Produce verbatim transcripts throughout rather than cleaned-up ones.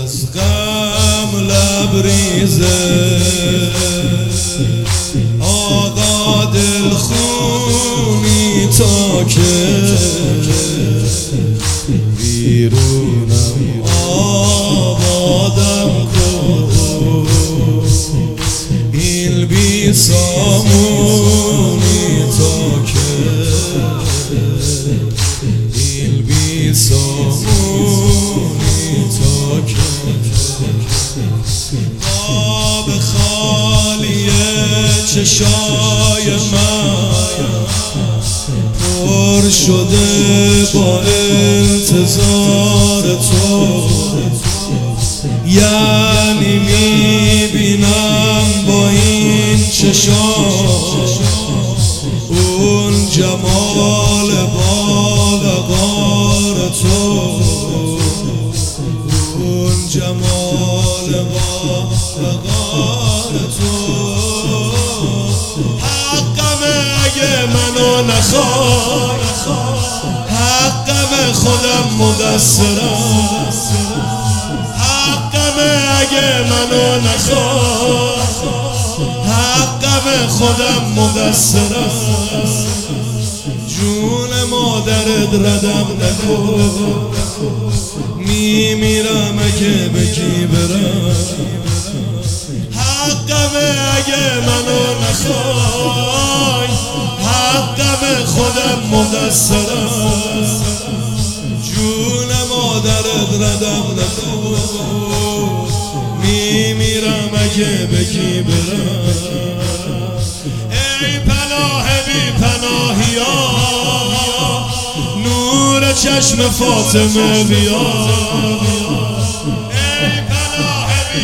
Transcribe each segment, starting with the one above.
از غم لبریزه آقا دلخونی تا که بیرونم آبادم کن این بی سامونی تا که این بی سامونی تا که آب خالی چشای من پر شده با انتظار تو، یعنی میبینم با این چشام اون جمال باوقار تو، اون جمال باوقار تو. حقمه اگه منو نخوای، حقمه خودم مقصرم، حقمه اگه منو نخوای، حقمه خودم مقصرم. جون مادرت ردم نکن، میمیرم اگه بگی برم. حقمه اگه منو نخوای، حقمه خودم مقصرم. جون مادرت ردم نکن، میمیرم اگه بگی برم. ای پناه بی پناهی ها، نور چشم فاطمه بیا. ای پناه بی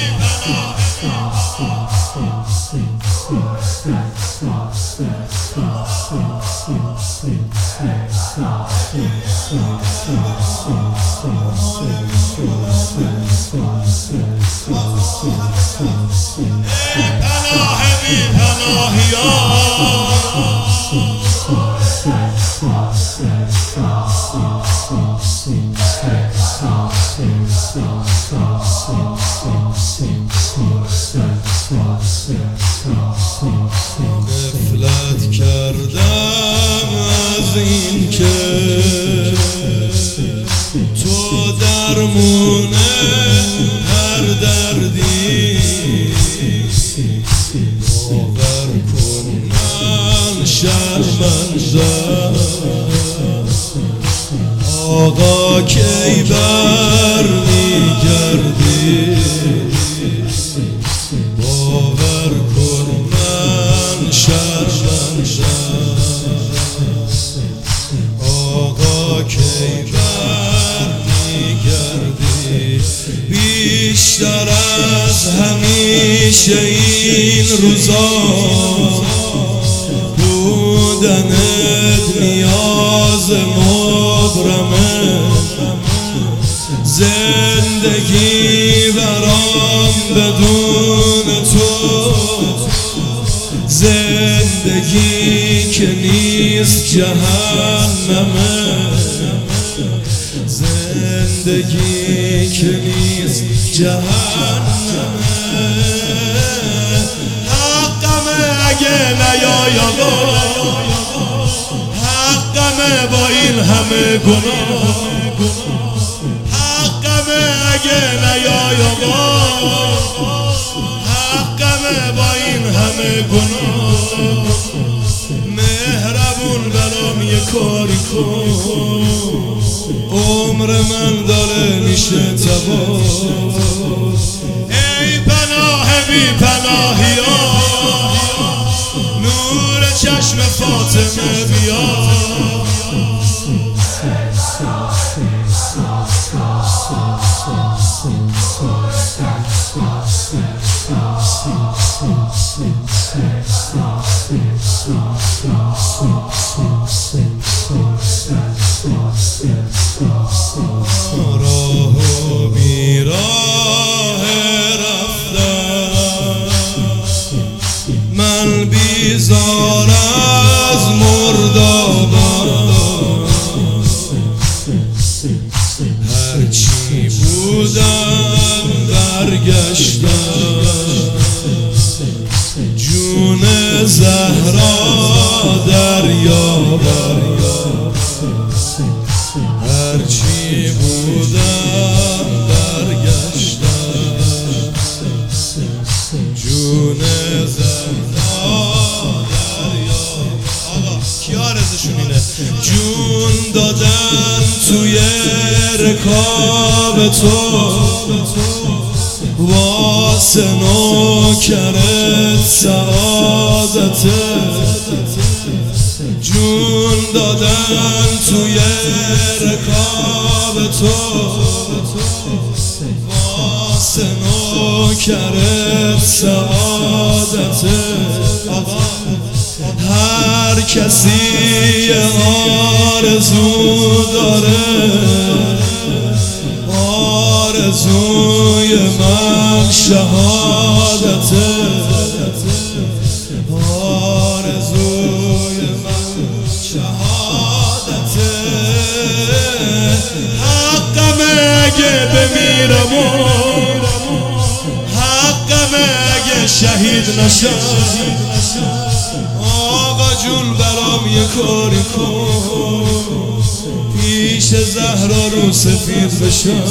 غفلت کردم از این که تو درمون هر دردی. باور کن من شرمندم، آقا کی بر میگردی. باور کن من شرمندم، آقا کی بر میگردی. بیشتر از همیشه این روزا بودنت نیاز مبرمه. زندگی برام بدون تو زندگی که نیست جهنمه. زندگی که نیست جهنمه. حقمه اگه نیای آقا، حقمه با این همه گناه. حقمه اگه نیای آقا، حقمه با این همه گناه. مهربون برام یه کاری کن، عمر من داره میشه تباه. ای پناه بی پناهی ها، نور چشم فاطمه بیا. راه و بیراه رفتم من، بیزار از مرداباد. هرچی بودم برگشتم جون زهرا دریابم هرچی بودم برگشتم جون زهرا دریابم. آقا کی آرزشون اینه؟ جون دادن توی رکاب تو واسه نوکرت سعادته جون دادن توی رکاب تو واسه نوکرت سعادته. هر کسی آرزو داره آرزوی من شهادته آرزوی من شهادته. حقمه اگه بمیرم و حقمه اگه شهید نشم آقا جون برام یه کاری کن پیش زهرا رو سفید بشم.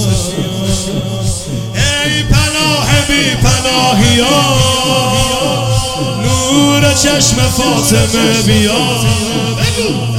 ای پناه بی پناهی ها نور چشم فاطمه بیا